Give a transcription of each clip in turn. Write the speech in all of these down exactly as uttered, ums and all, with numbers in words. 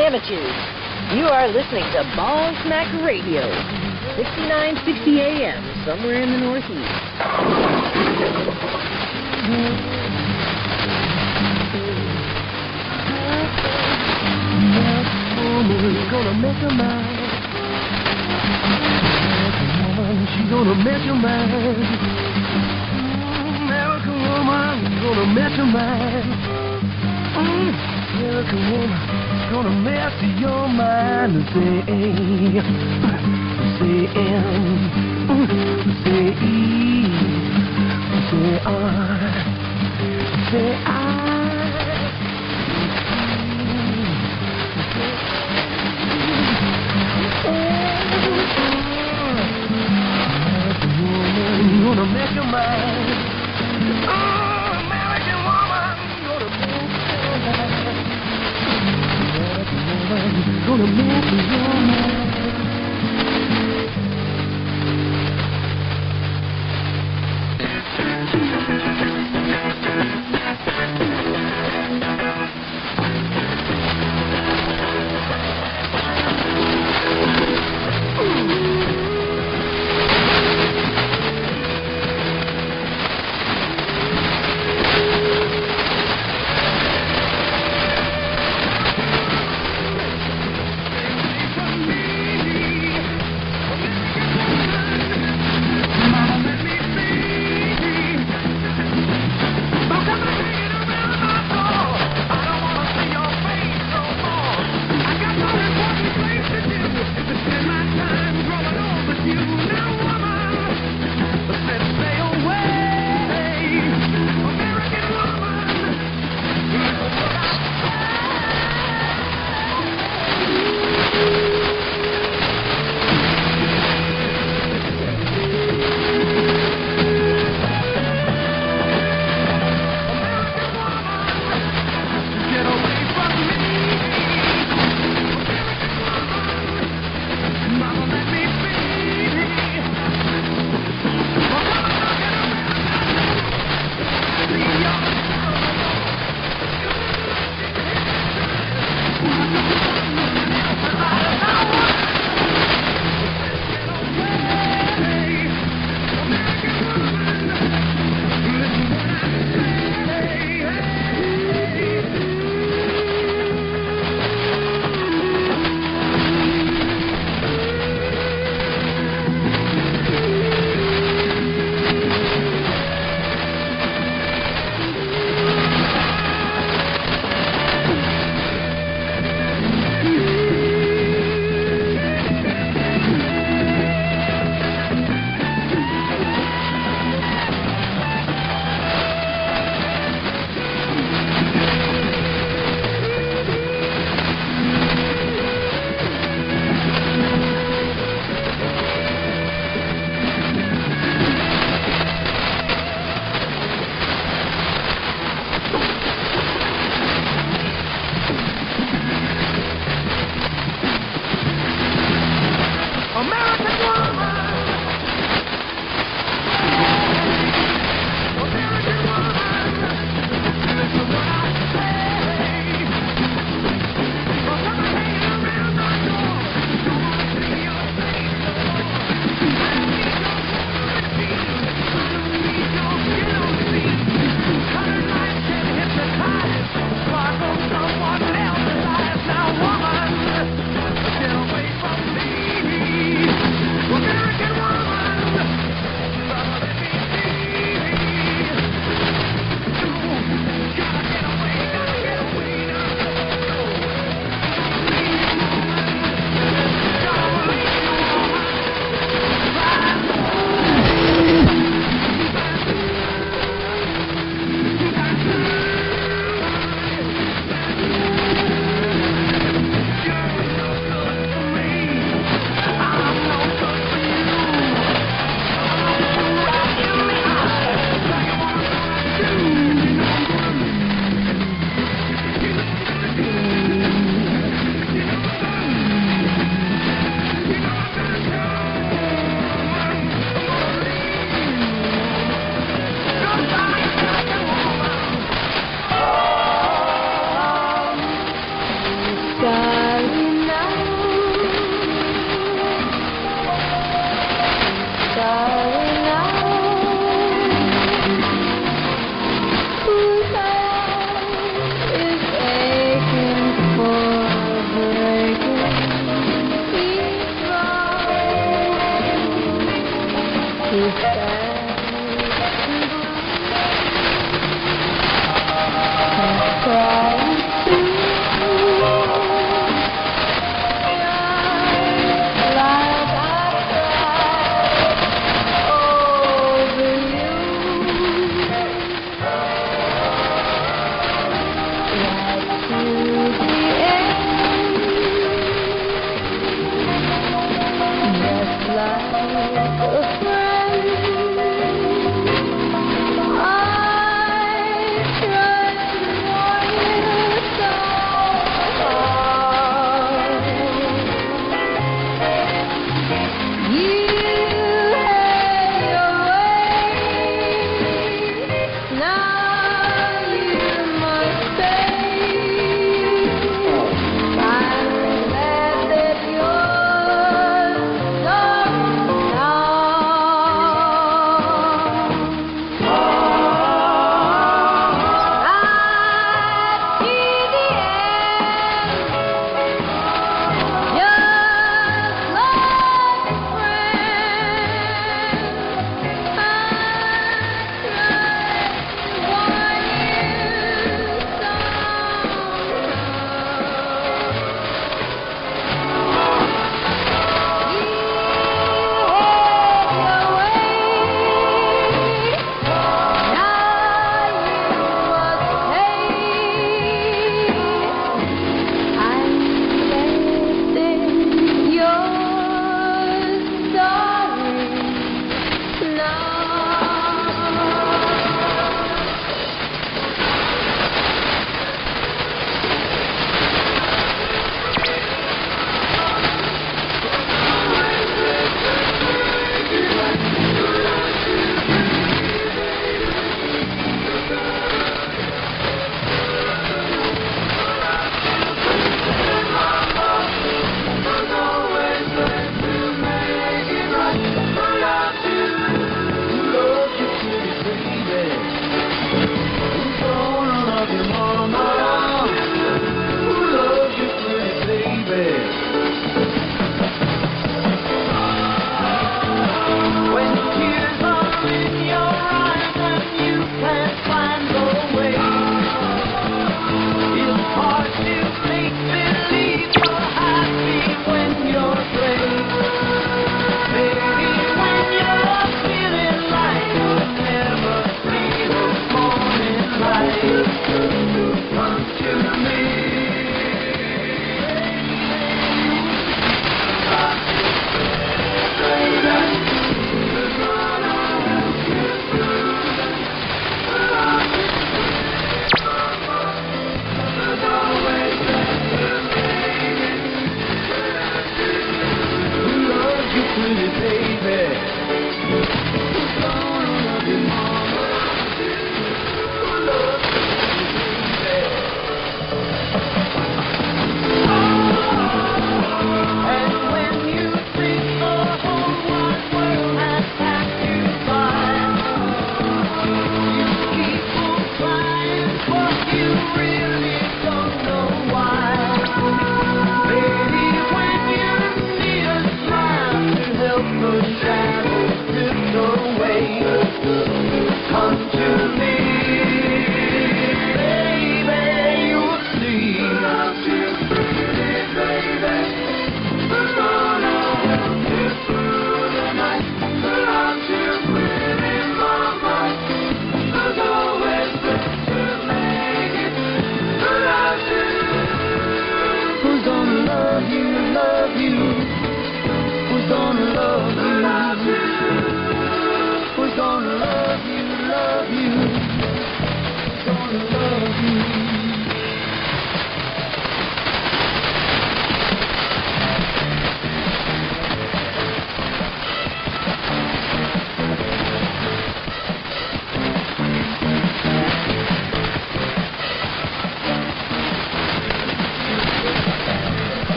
Amateurs. You are listening to Ball Smack Radio, sixty-nine sixty A M, somewhere in the Northeast. Woman's gonna make her mind. American woman, she's gonna mess your mind. American woman, gonna mess your mind. American woman, she's gonna mess your mind. Say, say M, say E, say R, say I. You're gonna make your mind. Oh, American woman, gonna make your mind. American woman, gonna make your mind.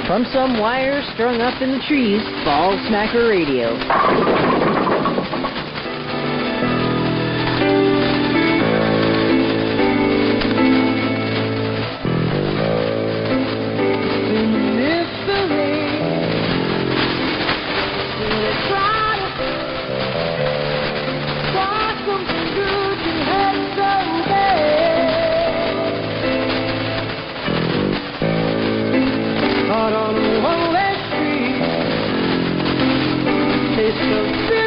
From some wires strung up in the trees, Ball Smacker Radio. Out on a one-way street, taste of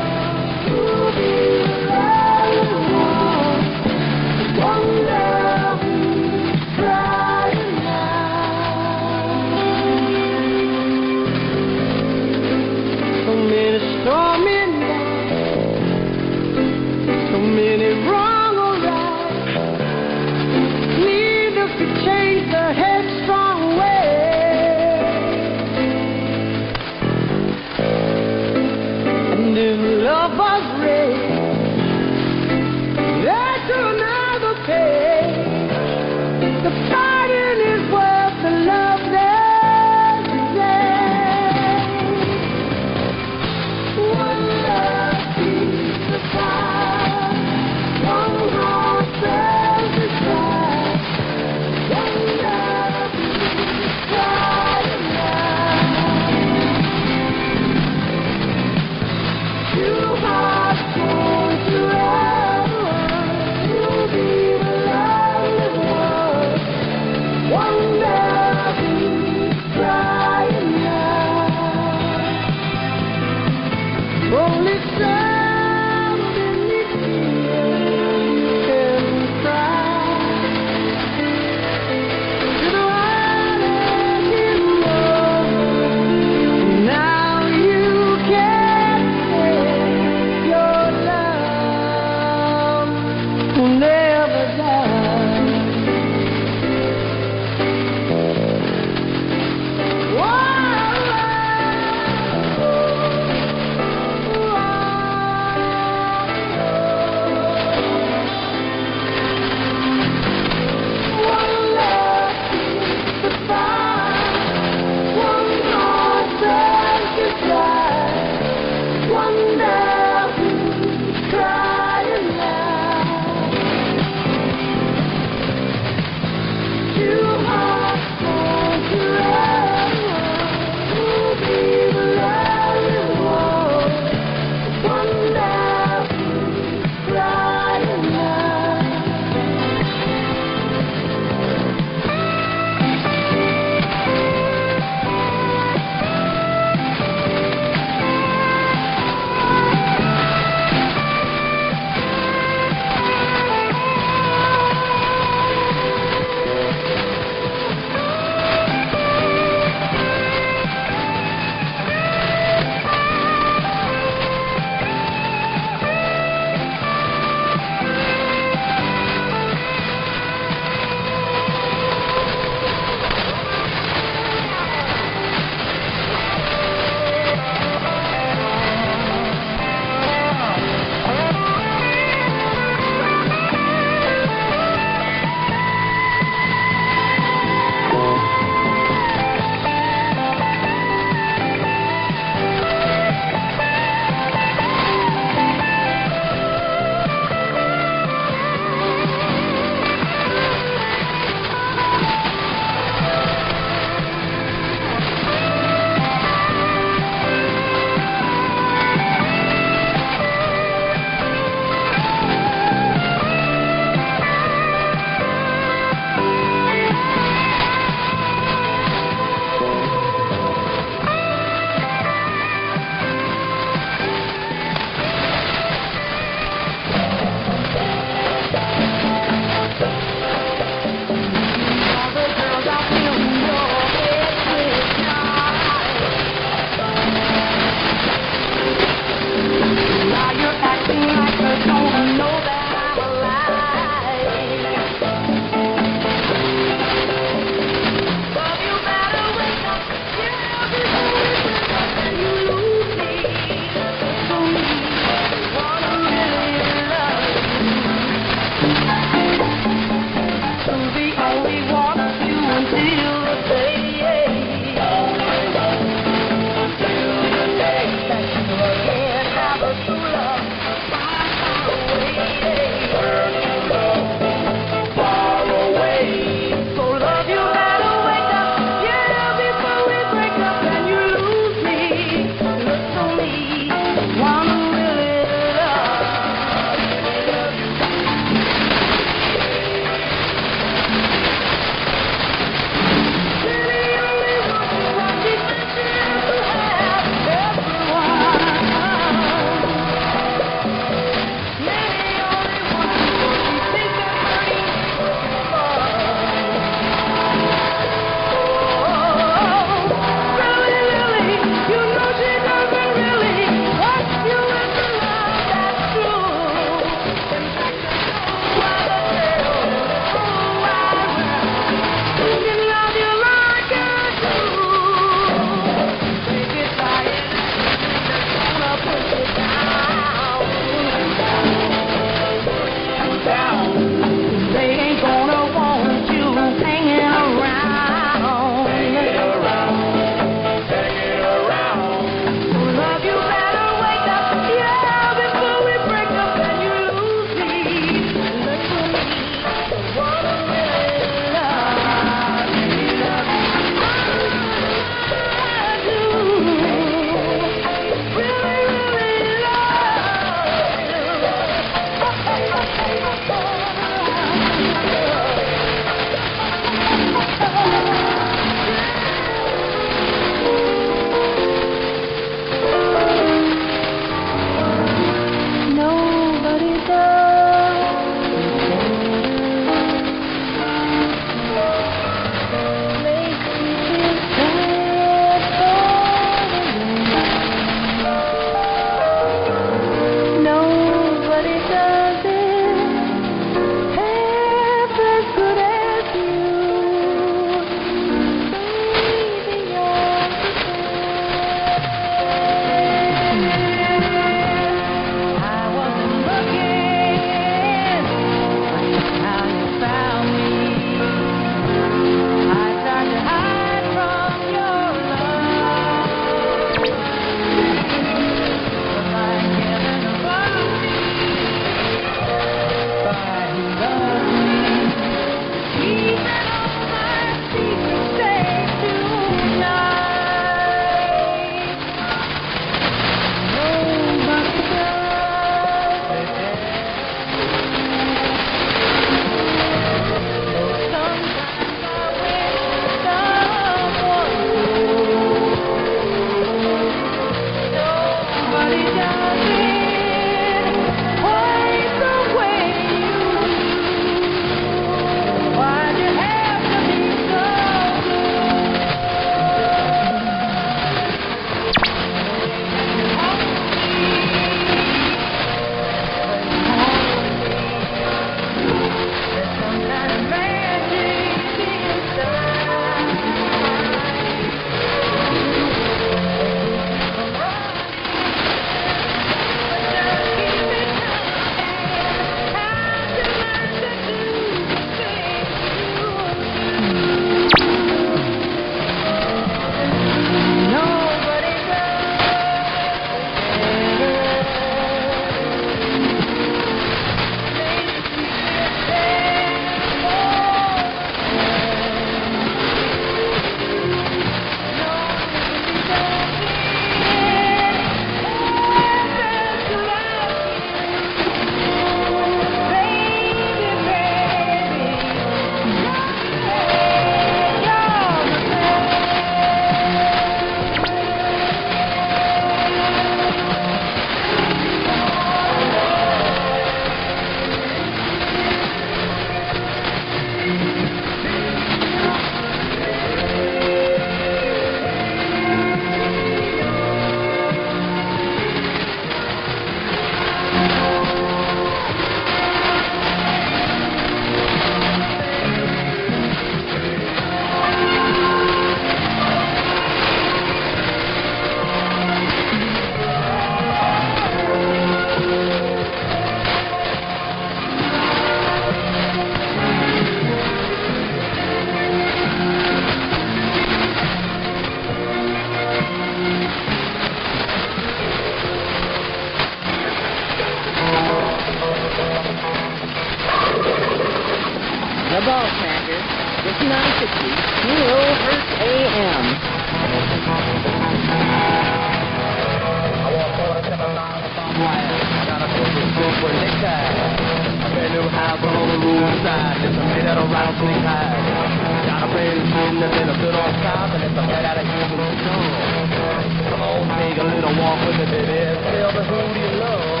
and it's made out of rattlesnake hide. Got a brand new skin that's been a bit on top, and it's made out of human skull. Come on, take a little walk with me, baby. Tell me who do you love?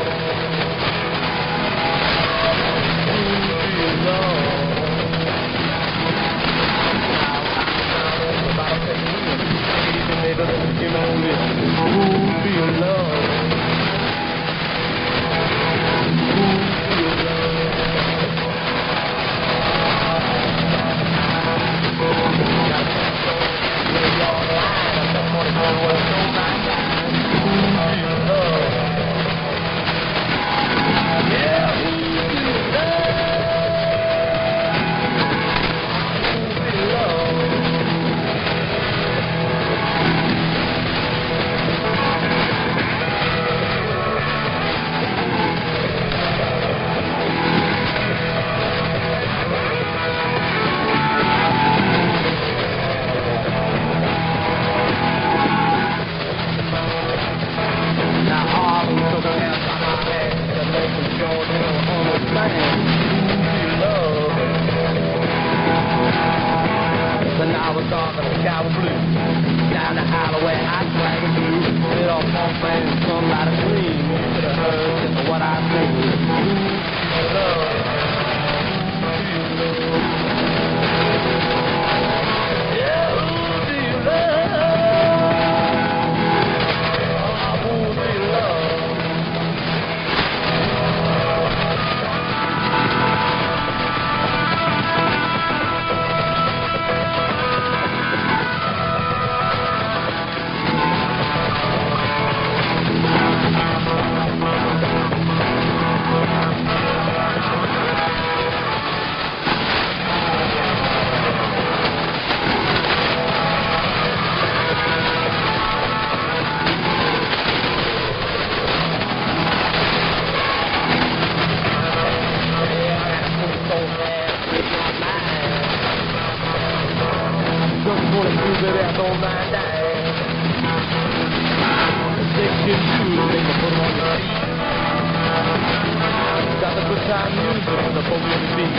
Who do you love? Maybe there's you know this. Who do you love? Who do you love? Yeah, who do you love? Who do you love? I was talking to Cowboy Blue down the highway, I swaggered through. Lit off on fame, sunlight of green. You could have heard just what I sing. Who do you love? Who do you love? Yeah, who do you love? Oh, who do you love? Baby, I don't mind dying. Section two, make me put on the seat. Got the good time music with the folk in the beat.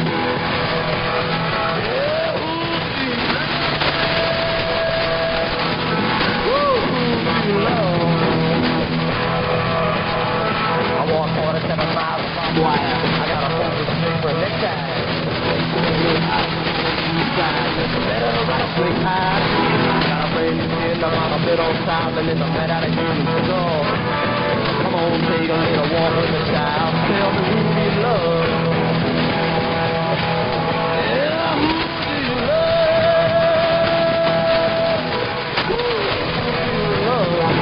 Yeah, who do you love? Woo, who do you love? I walk forty-seven miles of barbed wire. I got a focus stick for a necktie. Rattlesnake high. Got a brand new skin, I'm on a bit on top, and it's a made out of human skull. Come on, take a little walk with me, child. Tell me who do you love? Yeah, who do you love? Who do you love?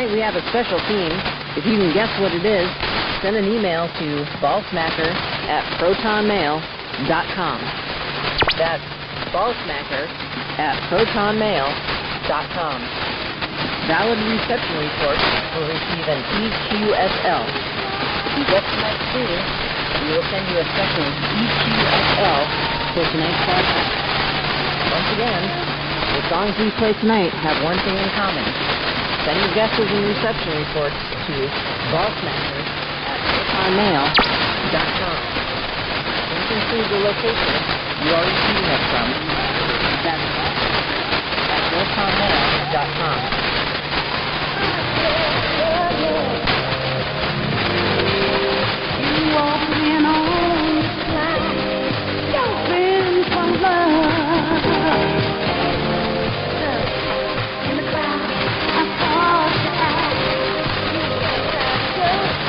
Tonight we have a special theme. If you can guess what it is, send an email to ballsmacker at protonmail dot com. That's ballsmacker at protonmail dot com. Valid reception reports will receive an E Q S L. If you guess tonight's theme, we will send you a special E Q S L for tonight's broadcast. Once again, the songs we play tonight have one thing in common. Send your guesses and reception reports to ballsmacker at protonmail dot com. Please include the location you are receiving us from. That's at protonmail dot com. You walking on the slide, jumping from love. In the clouds, I caught your eye. Just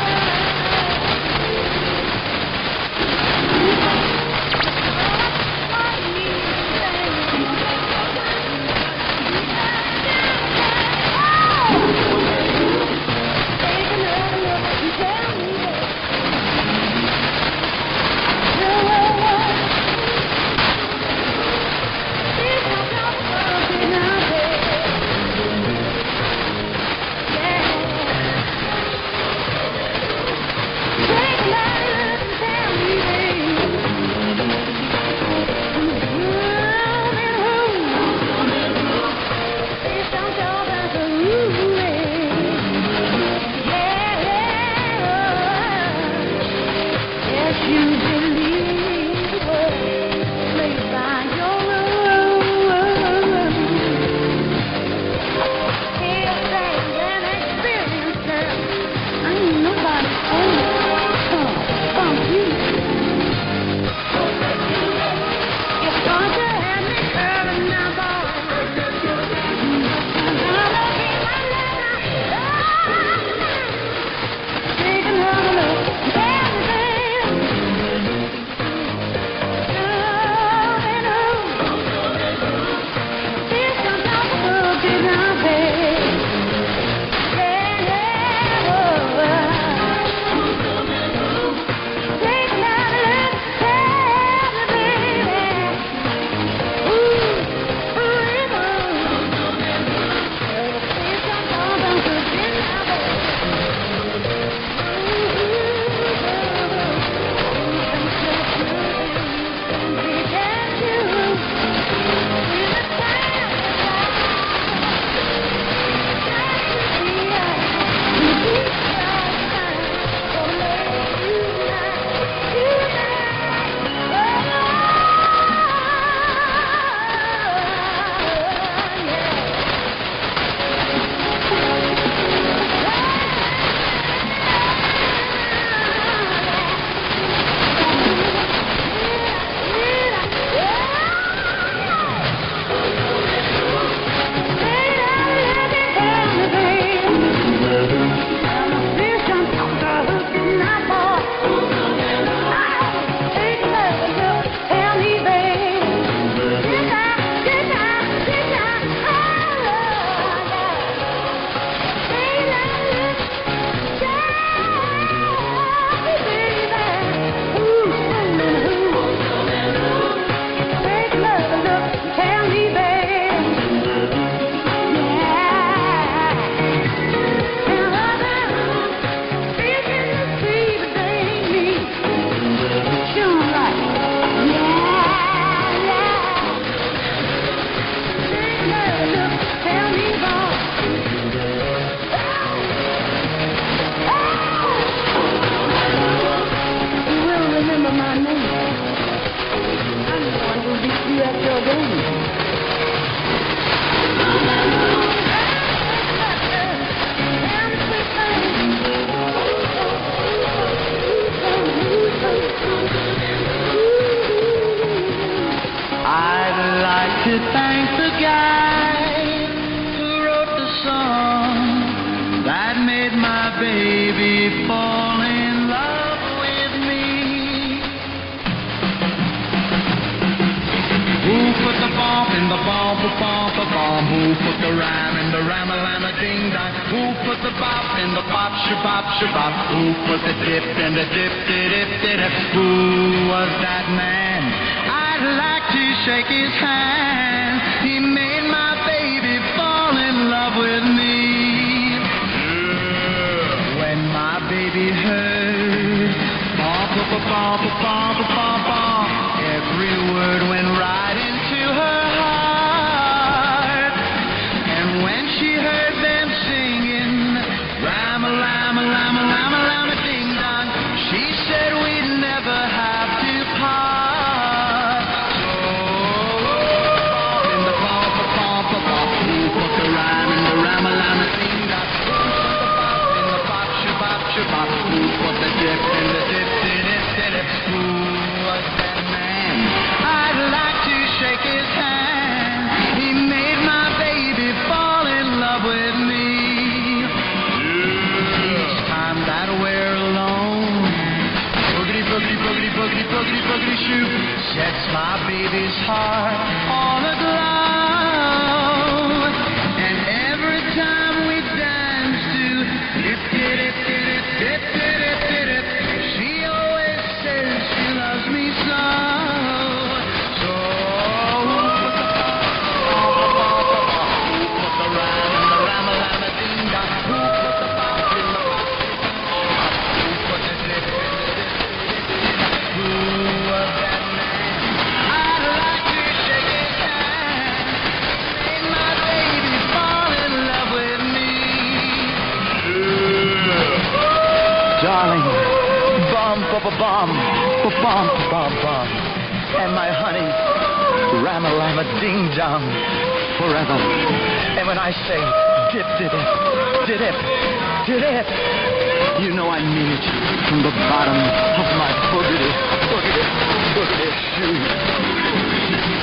to thank the guy who wrote the song that made my baby fall in love with me. Who put the ball bump in the bump, a bump, a bump. Who put the ram in the ram-a-lam-a ding-dong? Who put the bop in the bop, shabop, shabop? Who put the dip in the dip-dip-dip-dip? Who was that man? I'd like to shake his hand. He made my baby fall in love with me. Yeah. When my baby heard bump, bump, bump, bump, bump, bump, every word went right into her heart. And when she heard them singing ram-a-lam-a-lam-a-lam-a-lam-a-lam-a-ding-dong, she said we'd never have to part. So in the bump, bump, bump, who put the rhyme in the ram-a-lam-a-ding-dong? Who put the bop in the bop, shabop, shabop? Who put the dip in the dip, dip, dip, dip? Who was that man? I'd like to shake his hand. He made my baby fall in love with me. Each time that we're alone, boogity, boogity, boogity, boogity, boogity, boogity, shoot, sets my baby's heart all aglow. And every time we dance to dip, dip, dip, dip, dip, dip, dip, dip, she always says she loves me so. So who put the bop, who put the ram in the ram-a-lam-a-ding-dong? Who put the bop in the bop, who put the dip in the dip, who was that man? I'd like to shake his hand. Made my baby fall in love with me. Darling, bum, bum, bum, bum, bum, bum, and my honey, ram-a-lam-a ding-dong, forever. And when I say dip, dip, dip, dip, dip, you know I mean it from the bottom of my boogity, boogity, boogity shoe.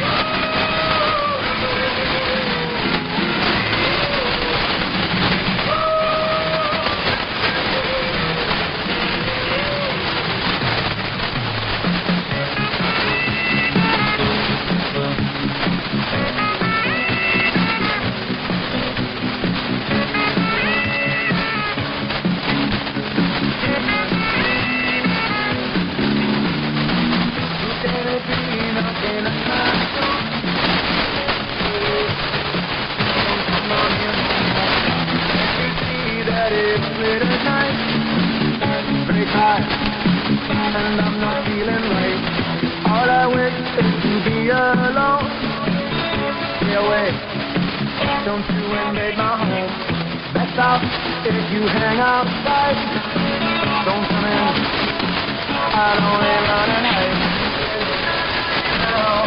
And I'm not feeling right. All I wish is to be alone. Stay away, don't you invade my home. Best out if you hang outside. Don't come in, I'd only run and hide. Now,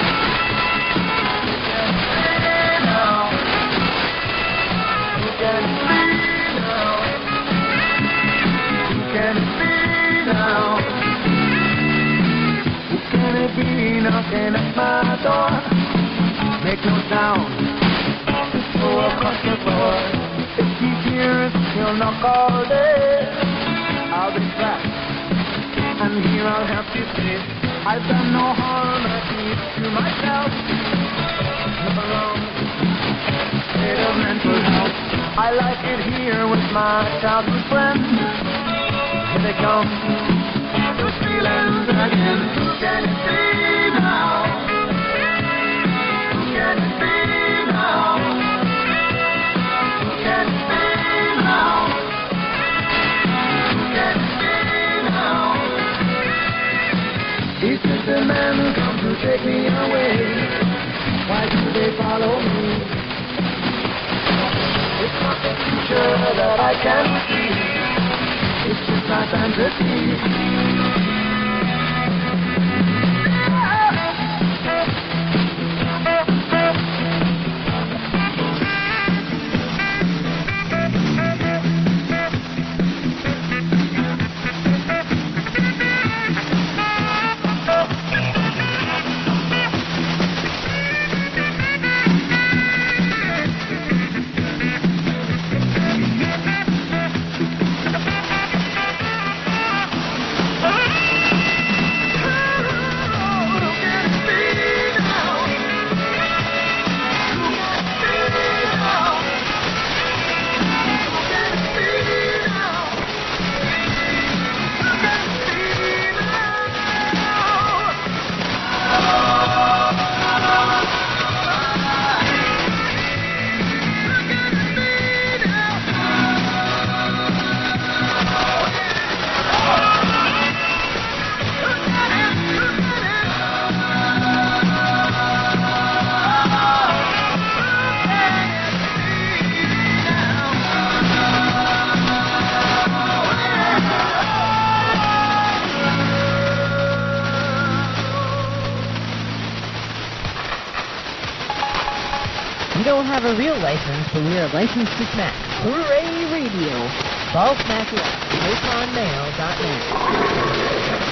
you can see now. You can see now. Can it be knocking at my door? Make no sound, just go across the floor. If he hears, he'll knock all day. I'll be trapped, and here I'll have to stay. I've done no harm, I keep to myself. Never wrong, state of mental health. I like it here with my childhood friends. Here they come, those feelings again. Can you see now? Can you see now? Can you see now? Can you see now? These gentlemen come to take me away. Why do they follow me? It's not the future that I can see. It's just my fantasy. don't have a real license, but we are licensed to smack. Hooray Radio. Ball Smacker at proton mail dot net.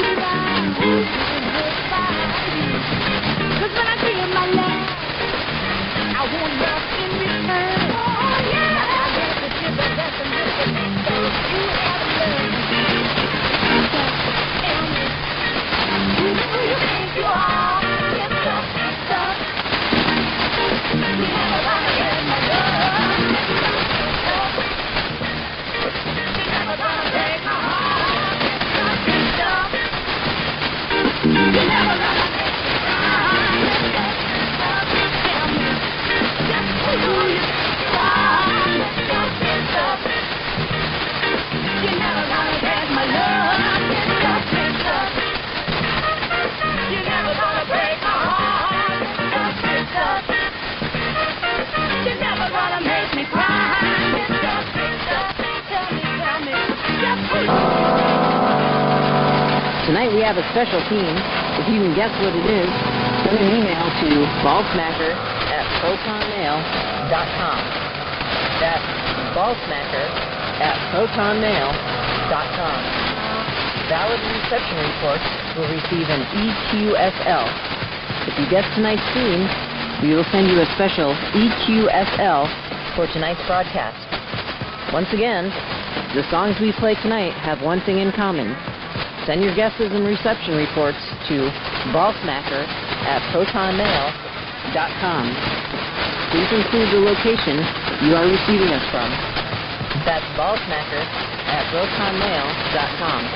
Tonight we have a special team. If you can guess what it is, send an email to ballsmacker at protonmail dot com. That's ballsmacker at protonmail dot com. Valid reception reports will receive an E Q S L. If you guess tonight's theme, we will send you a special E Q S L for tonight's broadcast. Once again, the songs we play tonight have one thing in common. Send your guesses and reception reports to ballsmacker at protonmail dot com. Please include the location you are receiving us from. That's ballsmacker at protonmail dot com.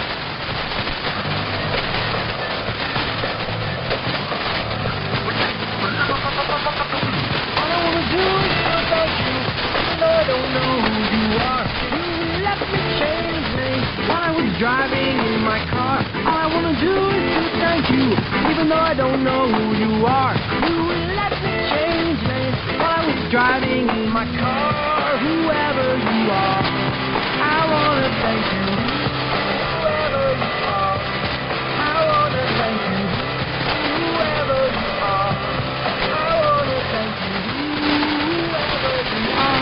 All I wanna do is talk about you, even though I don't know who you are. You let me change lanes while I was driving in my car. All I wanna do is to thank you, even though I don't know who you are. You let me change lanes while I was driving in my car. Whoever you are, I wanna thank you. Whoever you are, I wanna thank you. Whoever you are, I wanna thank you. Whoever you are.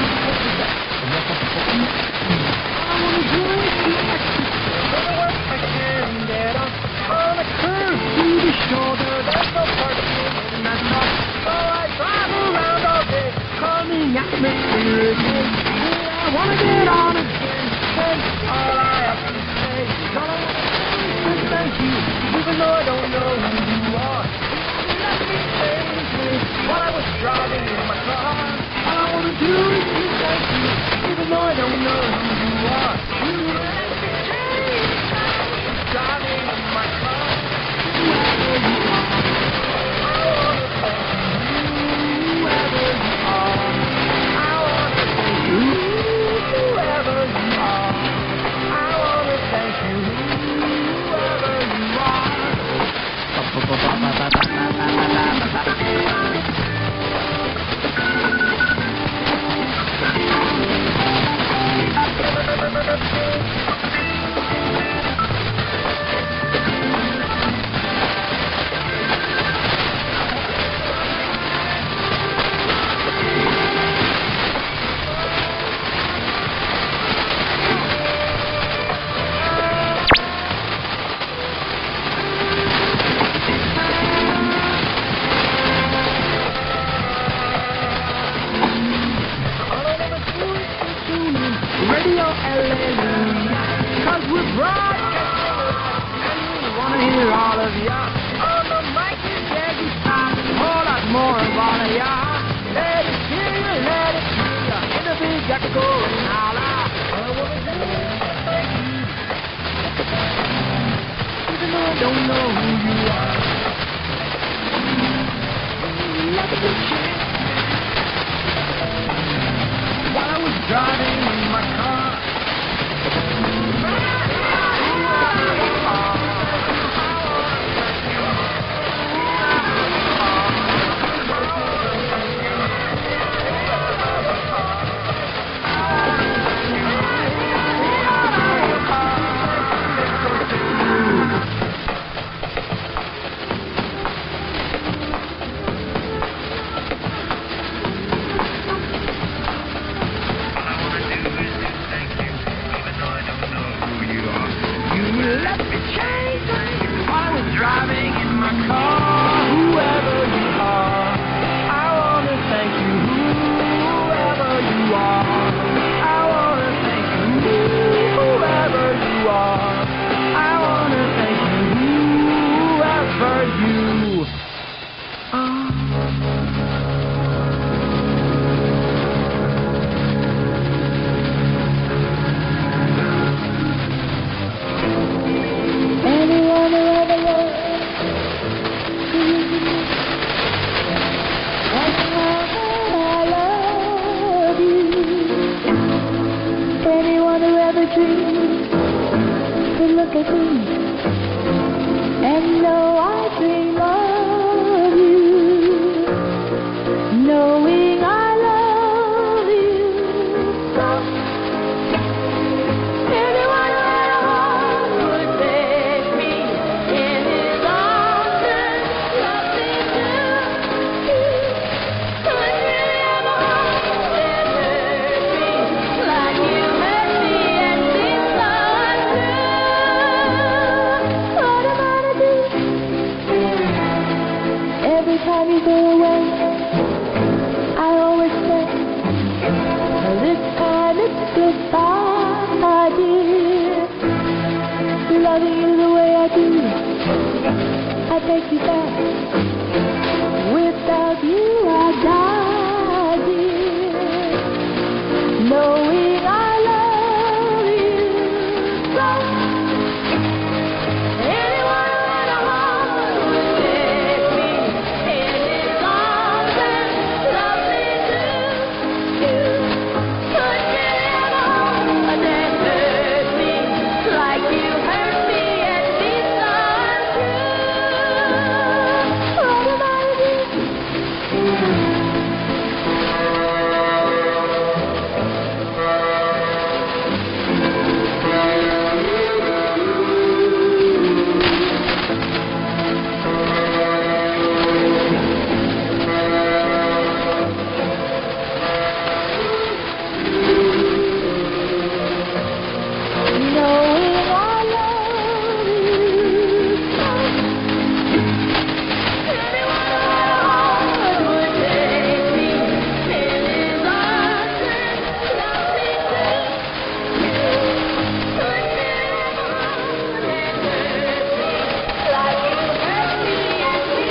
All I wanna do is to go to work I can get up on a curve to the shoulder. There's no parking in that lot, so I drive around all day, calming atmosphere again. Yeah, I wanna get on again, and all I have to say is all I wanna do is thank you, even though I don't know who you are. Let me change me while I was driving in my car. All I wanna do is to thank you, even though I don't know who you are. You let me change while I was driving in my car. Whoever you are, I wanna thank you. Whoever you are, I wanna thank you. Whoever you are, I wanna thank you. Whoever you are. Radio L A, cause we're broadcasting and we wanna hear all of ya. On the mic is Jackie Stein, a whole lot more of all of ya. Let it hear you, let it hear ya, in the big echo and holla. All I wanna do is thank you, even though I don't know who you are. Let me change while I was driving in my car. All I wanna time you go away, I always say, this time it's goodbye, dear. Loving you the way I do, I take you back. Without you I die, dear. Knowing I love you so. Anyone in a heart would take me in his arms and love me too. Could you ever that hurt me like you hurt me and be untrue? What am I to do? Knowing I love you so. Anyone around would take me in his arms and love me too. Could never that hurt me like you hurt me and be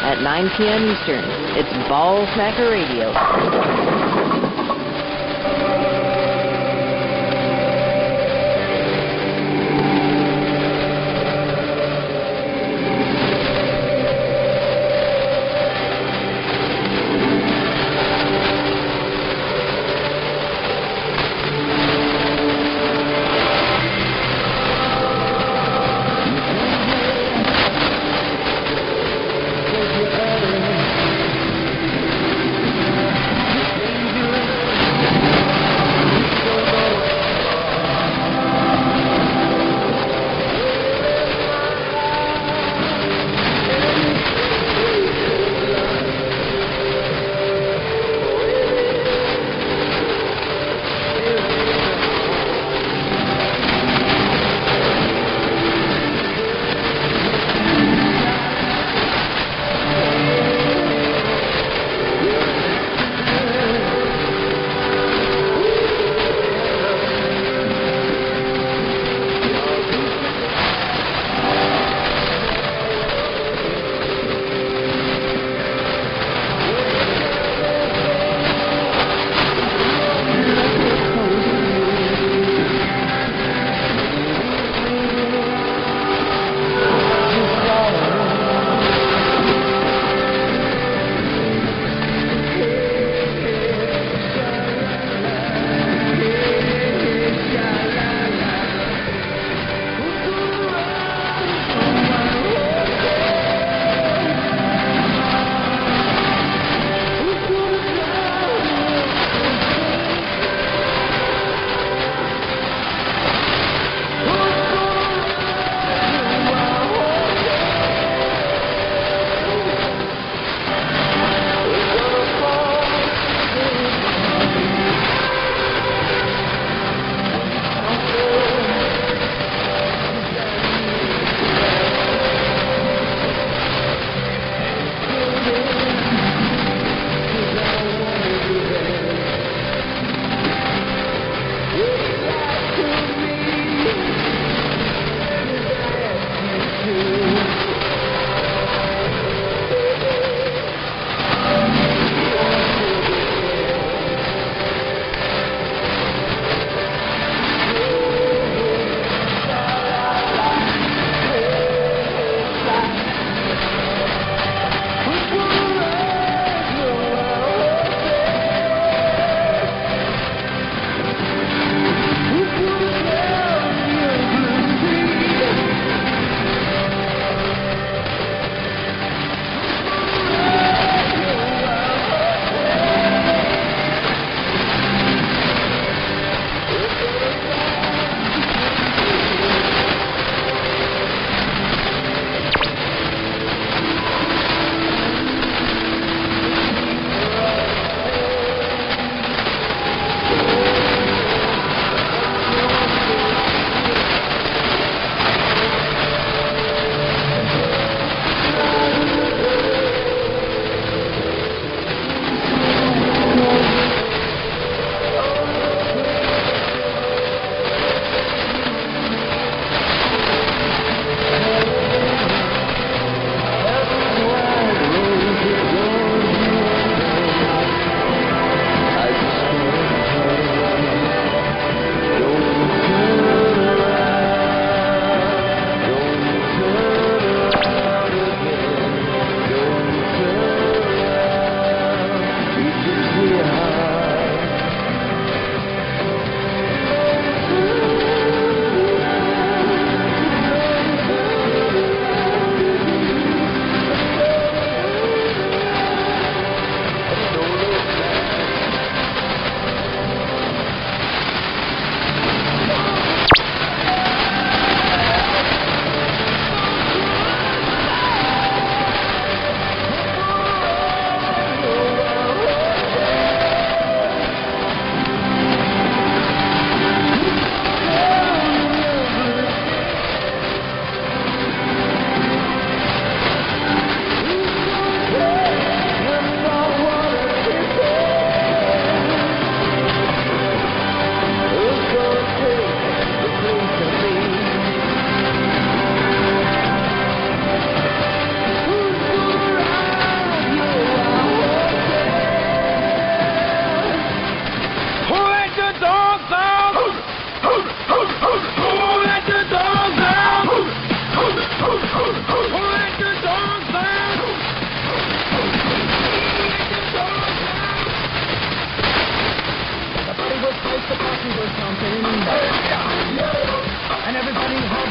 at nine p.m. Eastern. It's Ball Smacker Radio.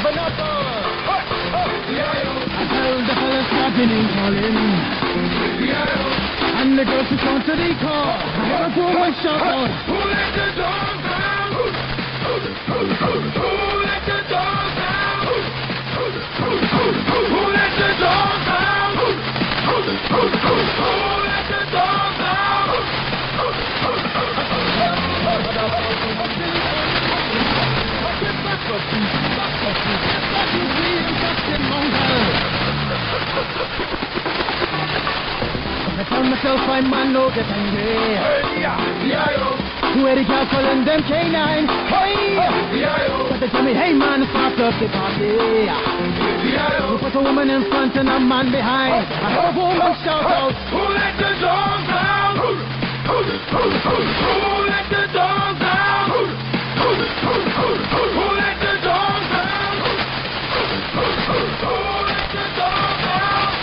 I tell the fellas starting in calling, and the girls respond to the call. I have a poor one shout out. Who let the dogs out? Who let the dogs out? Who let the dogs out? Who let the dogs I tell myself I'm man, no get angry. Where the girls calling them K nine. Hey, but they tell me, hey man, start up the party. You put a woman in front and a man behind. I have a woman shout out. Who let the dogs out? Who let the dogs out? Who let the dogs out? Who let the dogs out?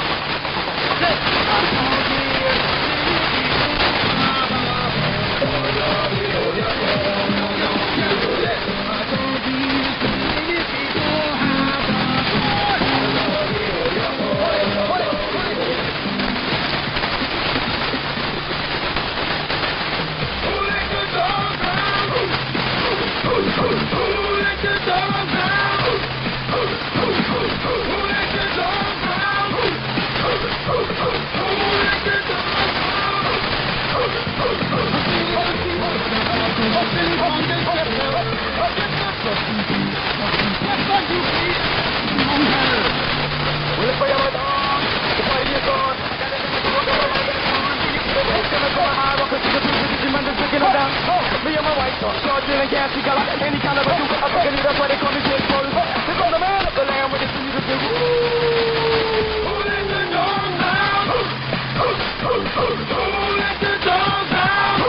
Me and my wife, short, drill, and gas, we got like any kind of a dude. I think that's why they call me Jake Paul. They call the man of the land with the sweet of the who let the dogs out? Who let the dogs out?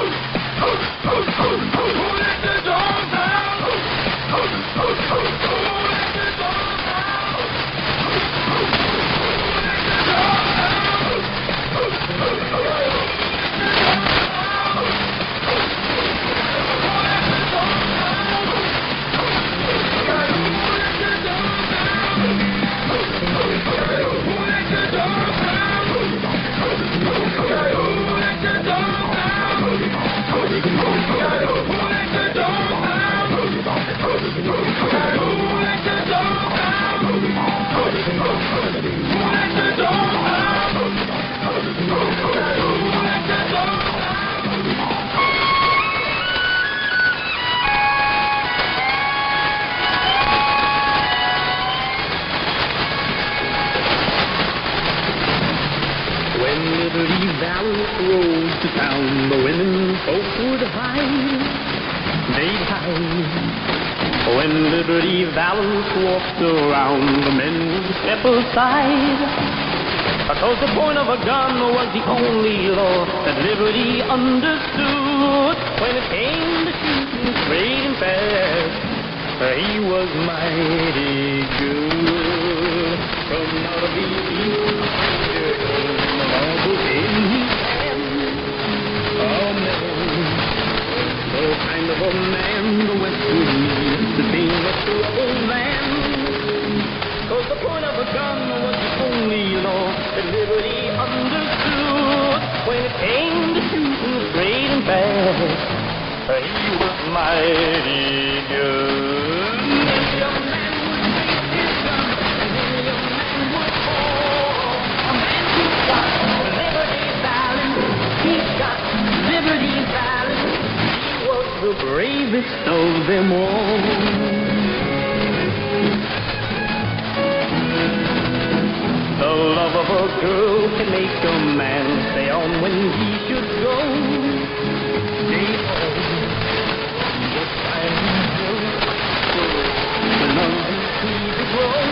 Who let the dogs out? Who let the dogs out? Liberty Valance rode to town, the women folk would hide, they'd hide. When Liberty Valance walked around, the men would step aside, because the point of a gun was the only law that Liberty understood. When it came to shooting straight and fast, he was mighty good. From out of the east, the kind of a man the West would need to be a troubled man. Cause the point of a gun was the only law that Liberty understood. When it came to shooting straight and fast, he was mighty good. If your man would take his gun, and then your man would fall. A man who got Liberty Valance, he got Liberty Valance. The bravest of them all. The love of a girl can make a man stay on when he should go. Stay home. The silent hill, the love is sweet to grow.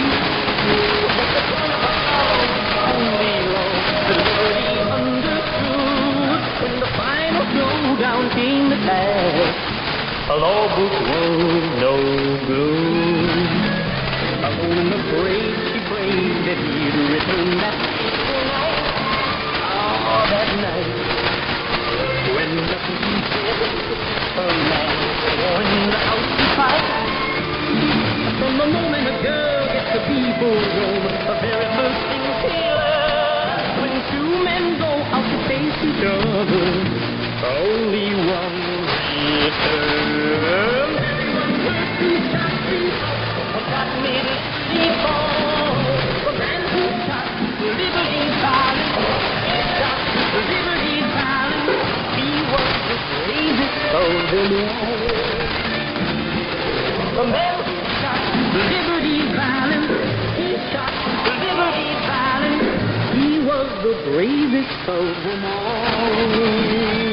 Only love the Liberty understood. When the final showdown came to pass, a law book was no good. Alone in the grave she prayed that he'd return that fateful night. Oh, that night, when nothing said, a man was in the house to fight. From the moment dug at the people's home, the very first thing Taylor. When two men go out to face each other, only one returns. Everyone heard two shots ring out, got me to sleep on. The man who shot Liberty Valance, he shot Liberty Valance. He was the bravest of them all. The man who shot Liberty Valance, he shot Liberty Valance. He was the bravest of them all.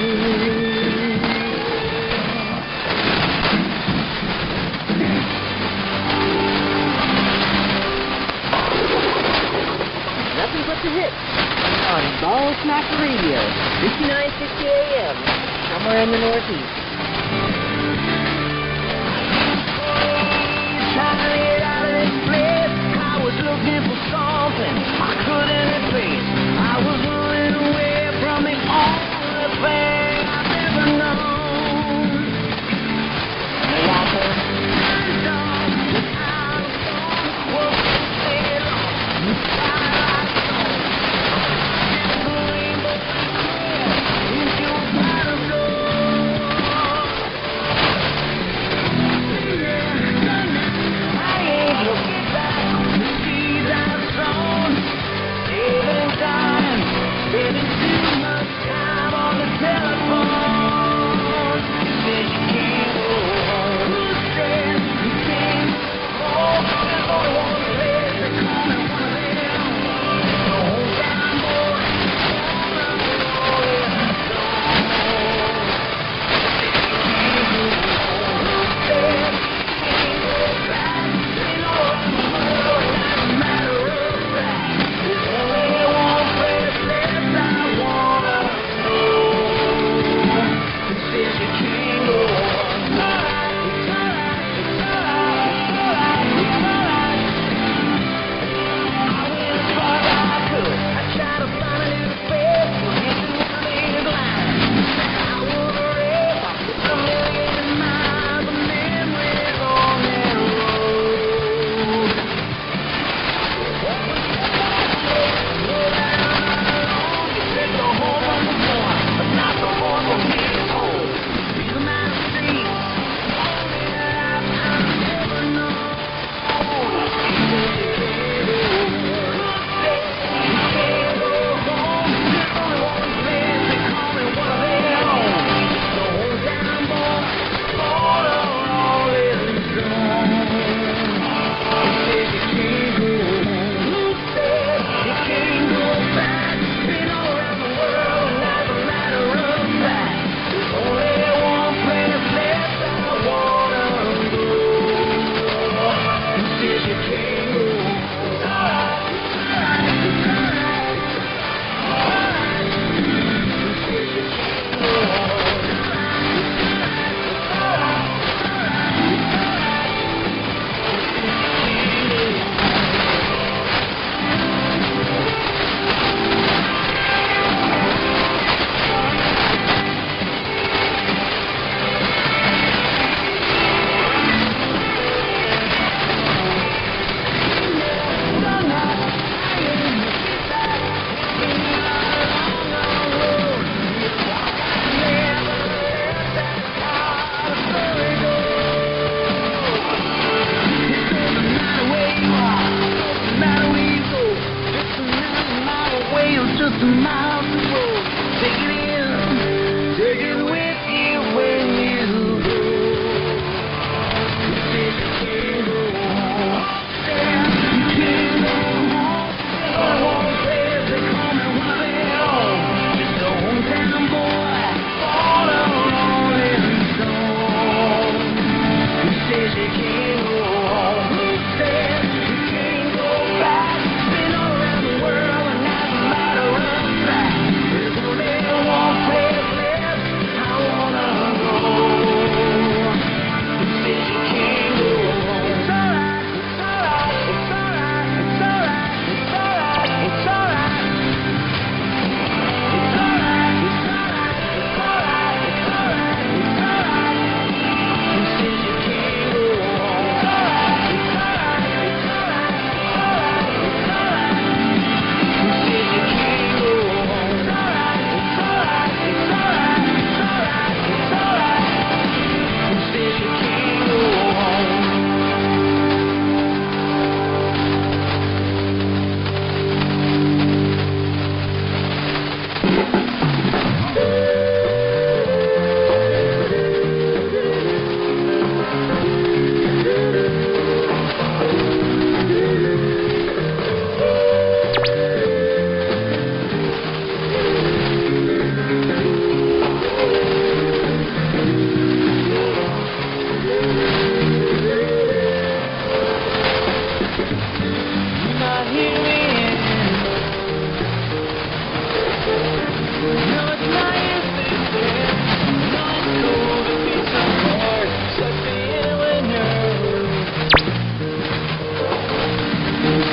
Nothing but the hits on Ball Smacker Radio, fifty-nine sixty A M, somewhere in the Northeast. Trying to get out of this place, I was looking for something I couldn't replace. I was running away from the only thing I've ever known. Like a dog without a song, was sail on the twilight zone. The rainbow into a pot of gold. I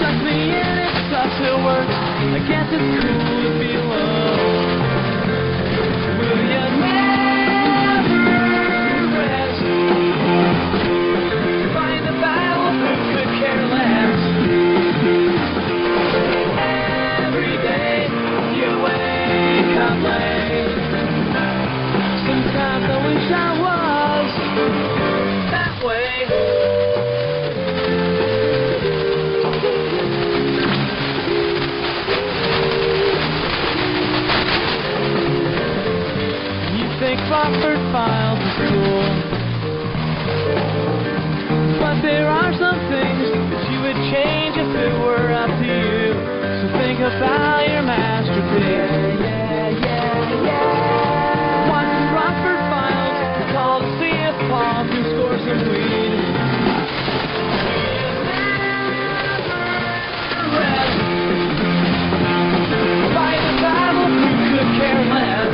sucks me in, it sucks, it works. I guess it's cool to be alone. Will you never rest? Find a battle who could care less. Every day you wake up late. Sometimes I wish I was that way. You think Crawford Files is cool, but there are some things that you would change if it were up to you. So think about your masterpiece. Yeah, yeah, yeah. Watch Crawford Files, call to see if Paul can score some weed. Fight the battle, who could care less?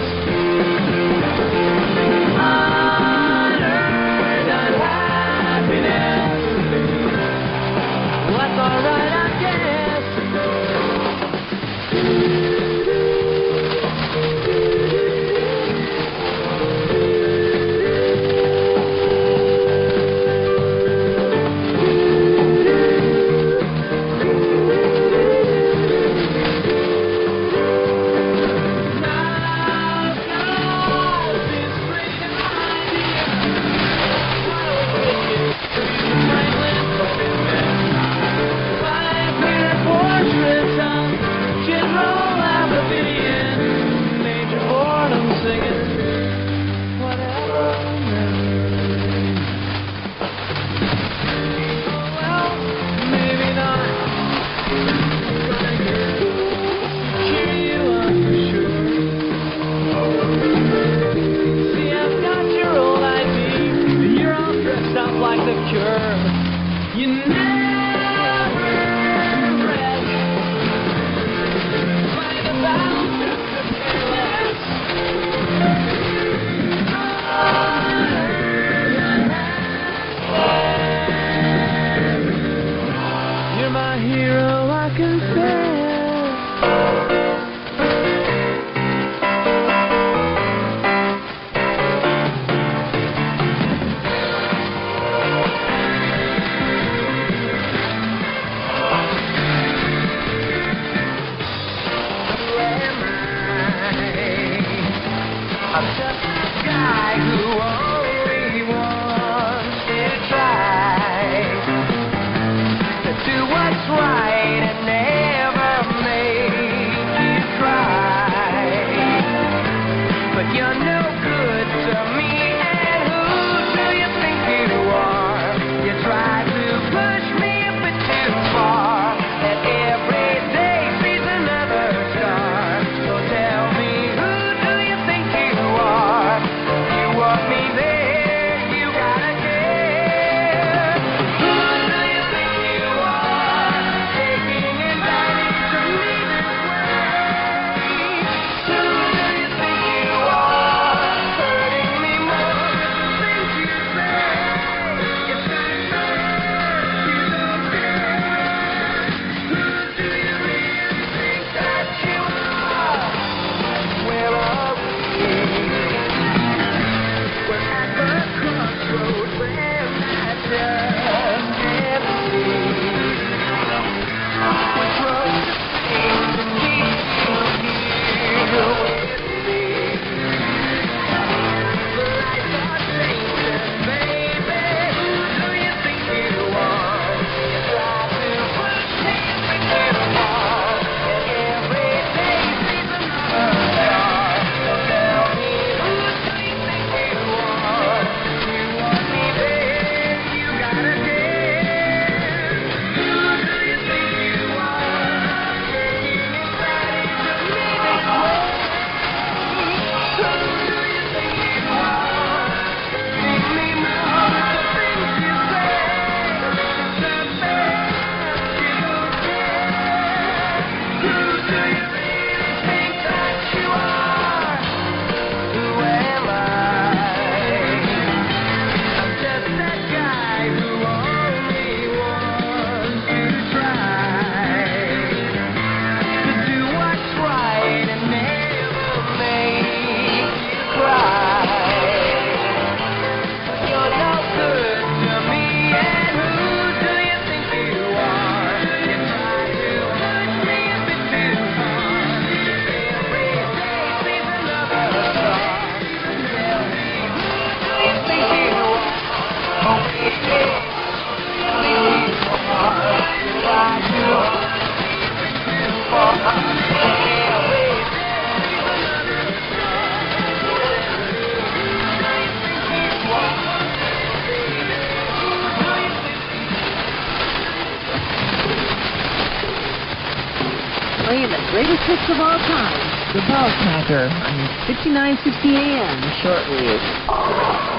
Unearned unhappiness. Well, that's alright, I guess. You never rest. Fight about the careless. You're my hero, I confess. I'm just a guy who only wants to try to do what's right and never make playing the greatest hits of all time. The Ball Smacker on fifty-nine sixty A M shortwave.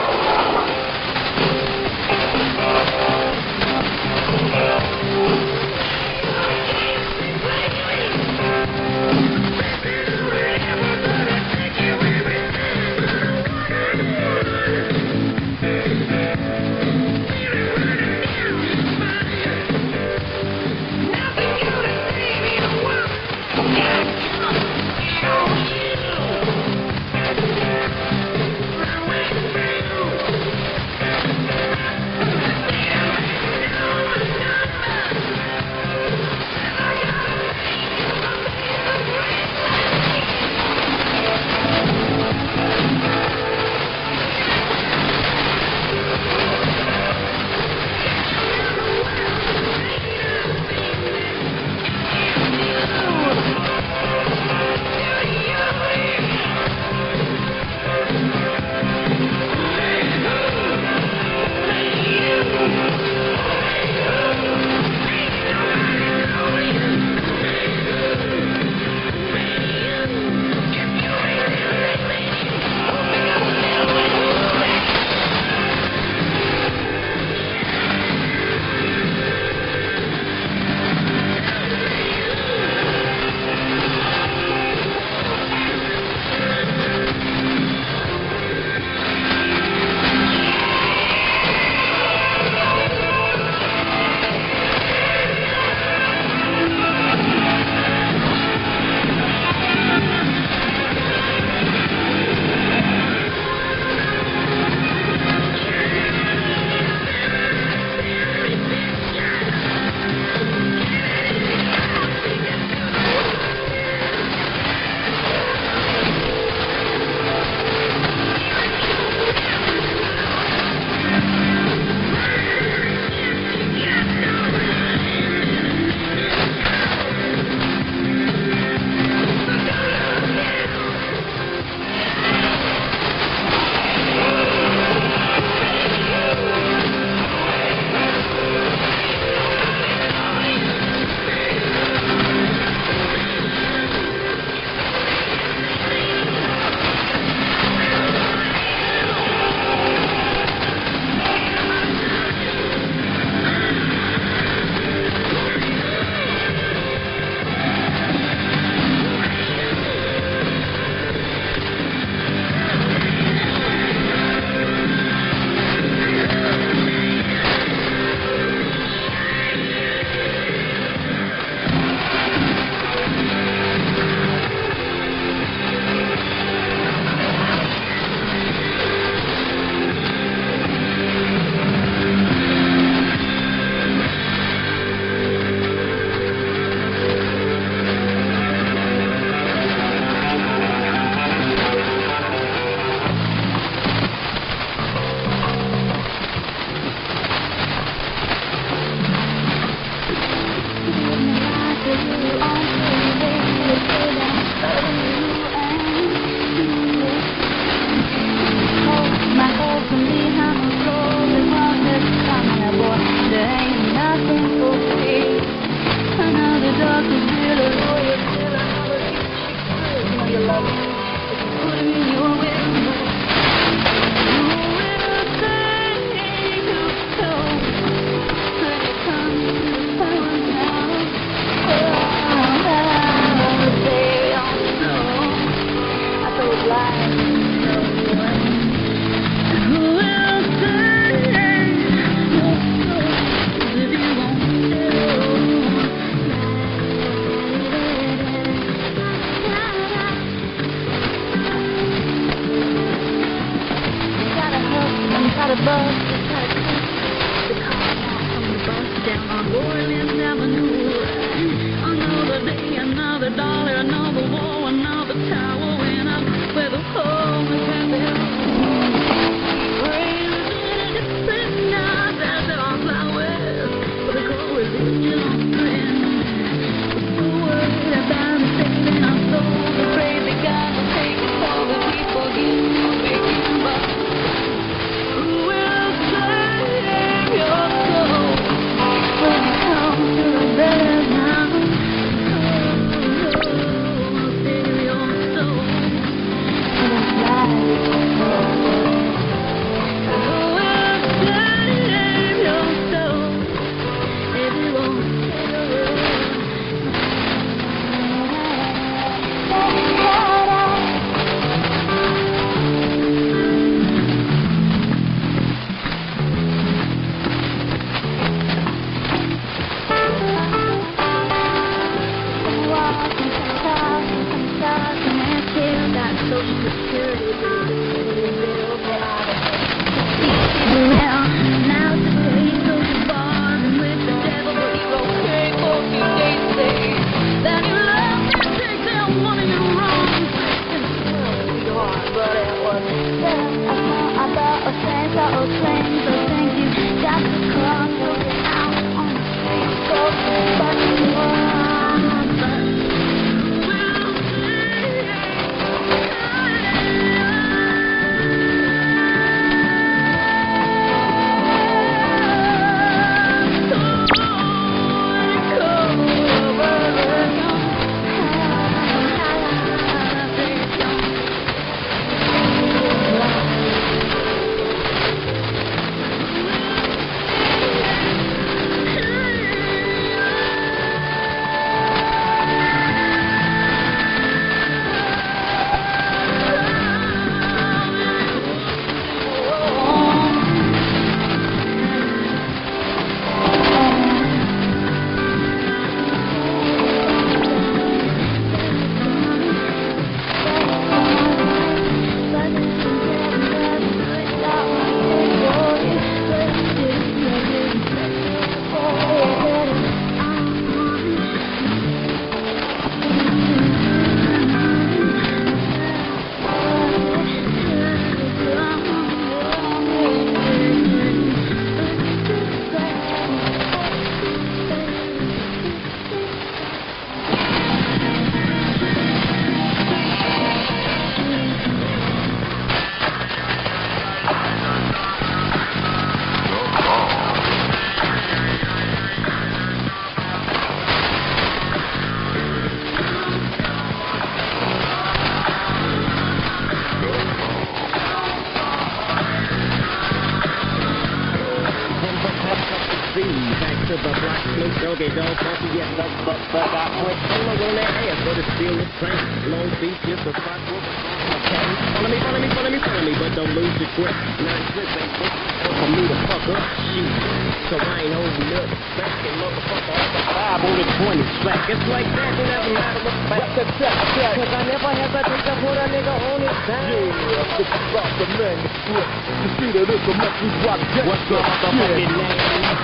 the fuck, but I put solo on that ass, but it's still the same. Long Beach is the spot for okay. Follow me, follow me, follow me, follow me, but don't lose your grip. Nine trips ain't book for me to fuck up, shit. So I ain't holding up. Back and motherfucker at the five on the twenty track. It's like that, it doesn't matter what's back. What's the track, track? Cause I never hesitate to put a nigga on his time. Yeah, it's about the manuscript. You see that it's a much we drop jet. What's the motherfucking name?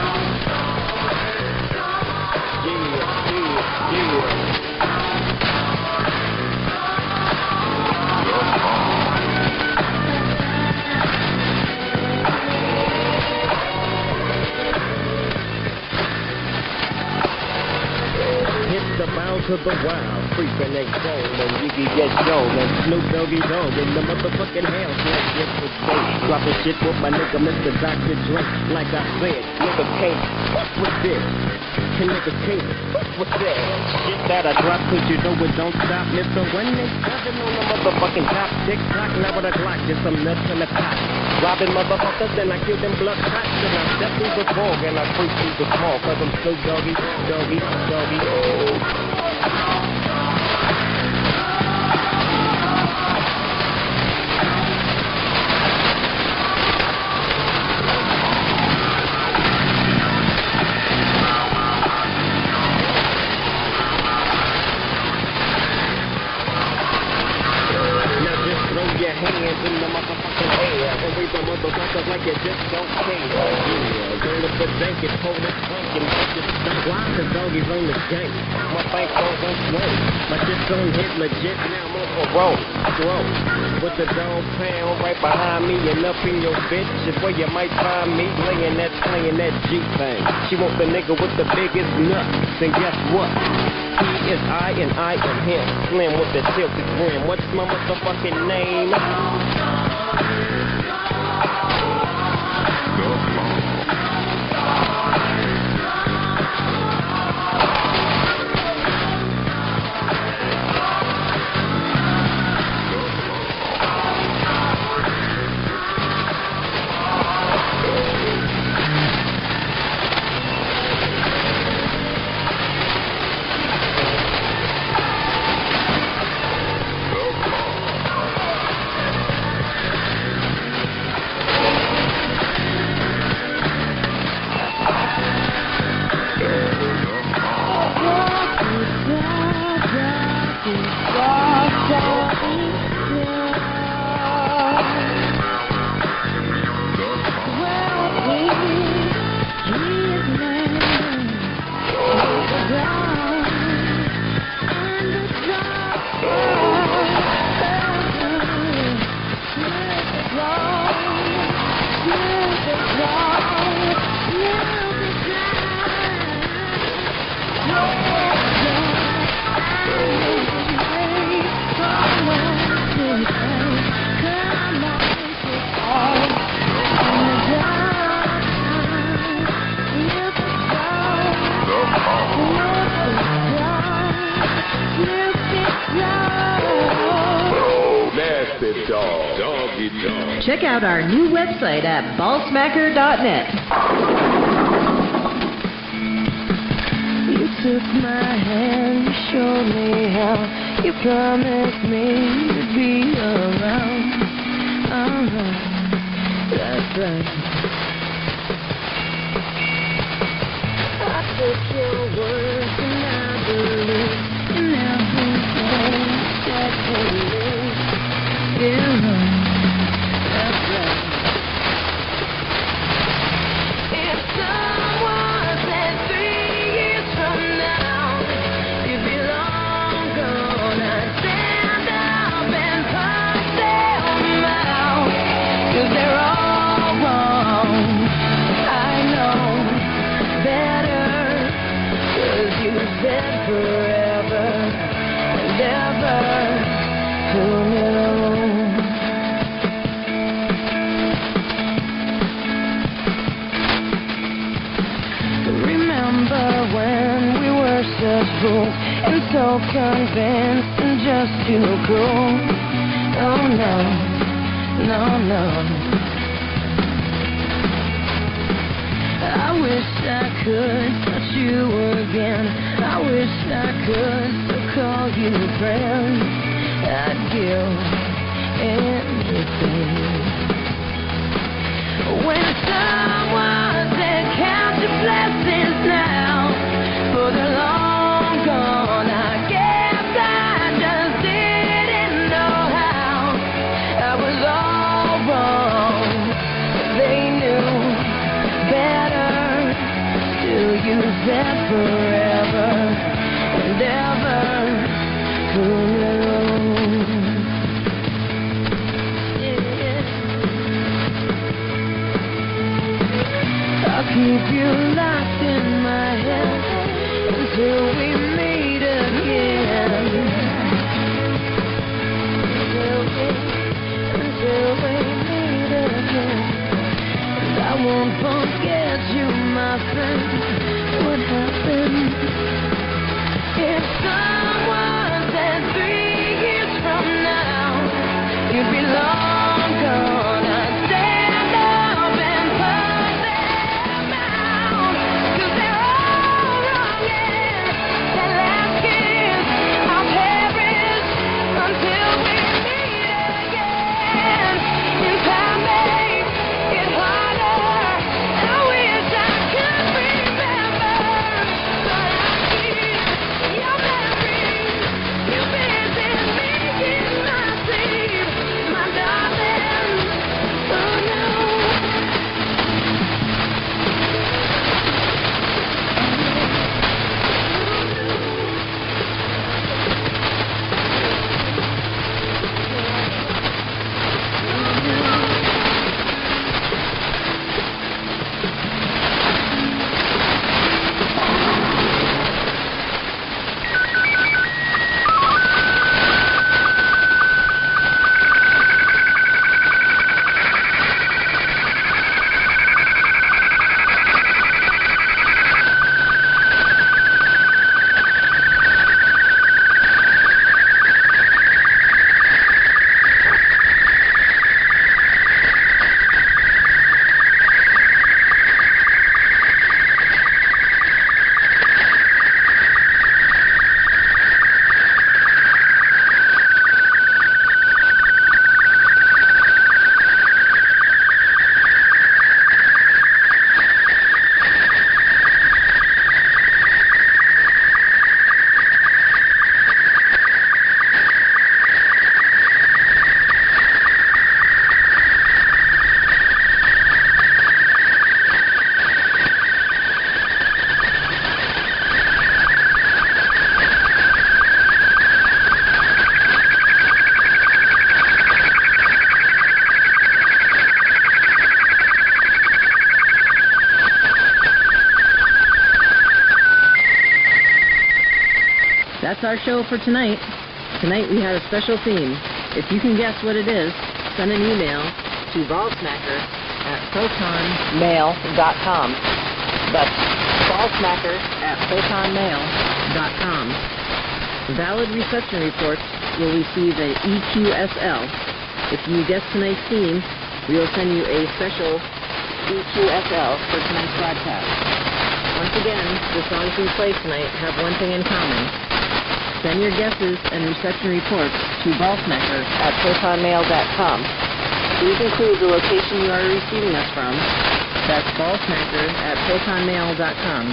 Yeah, yeah, yeah. The bound to the wild, freaking they gold, and you can get gold, and Snoop Doggy Dogg in the motherfucking house, like shit was great. Dropping shit with my nigga Mister Doctor Dre, like I said, nigga can't fuck with this, and nigga can't fuck with that. Shit that I drop, cause you know it don't stop, Mister When they jumping on the motherfucking top, tick tock, never the Glock, just some nuts in the pot. Robbing motherfuckers, then I kill them blood shots, and I step through the fog, and I creep through the small, cause I'm Snoop Doggy, Doggy, Doggy, oh. Hands in the motherfucking air and raise the motherfuckers like you just don't care. Yeah, roll up the dank and pull this funk and make this stuff. Why? Cause doggies on the game. My bank goes on swing. My shit's on hit legit. Now I'm on a roll. Roll. With the dog pound right behind me and up in your bitch is where you might find me laying that, playing that G thing. She wants the nigga with the biggest nut. Then guess what? He is I and I am him. Slim with the tilted brim. What's my motherfucking name? Check out our new website at ball smacker dot net. You took my hand, you showed me how, you promised me to be around. Alright, that's right. I took your words and I believe in everything that you live. Still on. And so convinced and just too cool. Oh no, no, no. I wish I could touch you again. I wish I could still call you friend. I'd give anything. When someone said count your blessings now, for the long gone, I guess I just didn't know how. I was all wrong. They knew better to use them forever and ever alone. I'll keep you locked in my head until we meet again. Until we, until we meet again. And I won't forget you, my friend. What happened? If someone said three years from now you'd be long gone, I'd stand up and put them out, 'cause they're all wrong, and that last kiss I'll perish until we meet again. And time makes it harder. I wish I could remember, but I keep your memory. You visit me in my sleep, my darling. Oh no. That's our show for tonight. Tonight we had a special theme. If you can guess what it is, send an email to ballsmacker at protonmail dot com. That's ballsmacker at protonmail dot com. Valid reception reports will receive a E Q S L. If you guess tonight's theme, we will send you a special E Q S L for tonight's broadcast. Once again, the songs we play tonight have one thing in common. Send your guesses and reception reports to ballsmacker at protonmail dot com. Please include the location you are receiving us from. That's ballsmacker at protonmail dot com.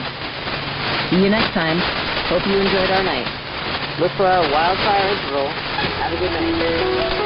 See you next time. Hope you enjoyed our night. Look for our wildfire interval. Have a good night.